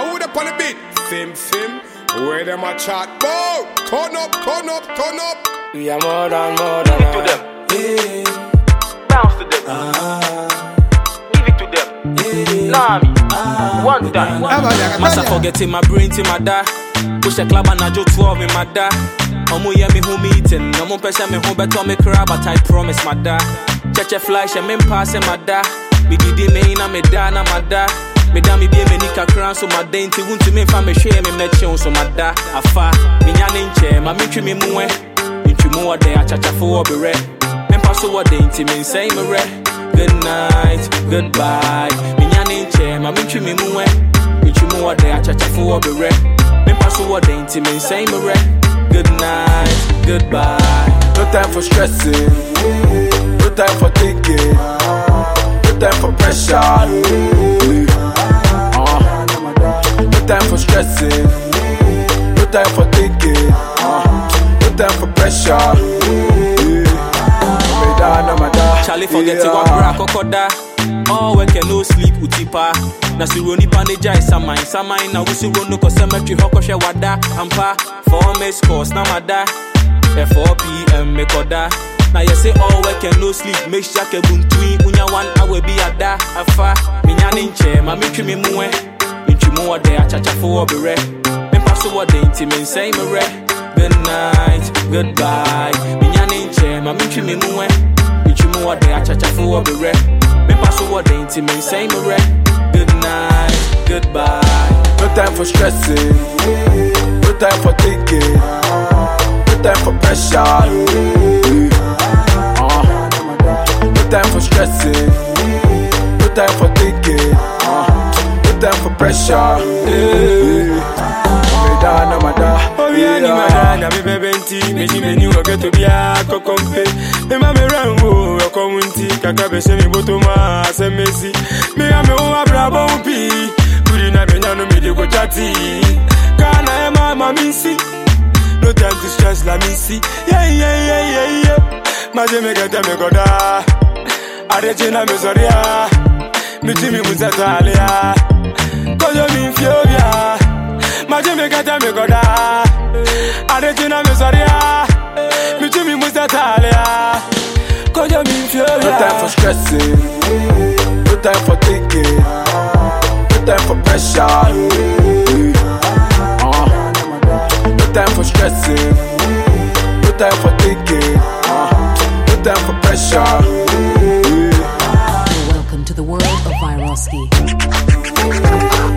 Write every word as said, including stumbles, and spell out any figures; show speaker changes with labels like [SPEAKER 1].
[SPEAKER 1] who the on the beat? Fim, fim. Where them a chat? Bow. Turn up, turn up, turn up.
[SPEAKER 2] We are more than more than
[SPEAKER 3] Give it to them.
[SPEAKER 2] yeah.
[SPEAKER 3] Bounce to them.
[SPEAKER 2] Ah.
[SPEAKER 3] Give it to them.
[SPEAKER 2] Yeah.
[SPEAKER 3] Nami.
[SPEAKER 2] Ah.
[SPEAKER 3] One time.
[SPEAKER 2] Massa forgetting my brain to my da. Push a club and I just twelve in my da. Omo yeah me home meeting. Omo pressure me home better me cry, but I promise my da. Cheche flash and me pass my da. Me did me na me da na my da. Me da me be me nika crown so my day nti wunti me fa me hwe me me cheon so my da. Afa me nya ne nche ma me twi me mu e. Ntwi mu ode achacha fo obere. Me pa so ode nti me say me re. Good night, goodbye. Me nya ne nche ma me twi me mu e. Ntwi mu ode achacha fo obere. Me pa so ode nti me say me re. Good night, goodbye.
[SPEAKER 4] No time for stressing, no time for thinking, no time for pressure. Uh, no time for stressing, no time for thinking, uh, no time for pressure.
[SPEAKER 2] Charlie forget to walk back kokoda. All work and no sleep utipa. Na suroni paneja isa mine, sa mine na wusi rono ko cemetery hoko she wada ampa. Four miss course na mada. At four p m me koda. Now you say all work and no sleep. Make sure ke buntui unya one hour be ada afa. Minya ninche ma me twi me mu e. Ntwi mu ode achacha fo obere. Me paso ode nti me say me re. Good night, goodbye. Minya ninche ma me twi me mu e. Ntwi mu ode achacha fo obere. Me paso ode nti me say me re. Good night, goodbye.
[SPEAKER 4] No time for stressing, no time for thinking, no time for pressure. Uh, no time for stressing, no time for thinking, uh, no time for pressure.
[SPEAKER 5] Oh yeah, ni madana me bebenti, me ji menu oge to bia kokompe. Me ma me rango okomunti, kaka be se mi botoma asemesi. Me ame o abrabo pi, kuri na me nyano me de go chati. Kana e mama misi, no time to stress la misi. Yeah yeah yeah yeah yeah. Maje me gata me goda, areje na me zoria. Mi ti mi muzatalia, koyo mi fiobia. Maje me gata me goda, areje na me zoria. Mi ti mi muzatalia, koyo mi fiobia.
[SPEAKER 4] No time for stressing, no time for thinking, no time for pressure. Uh, no time for stressing, no time for thinking, uh, no time for pressure.
[SPEAKER 6] Welcome to the world of Viroski.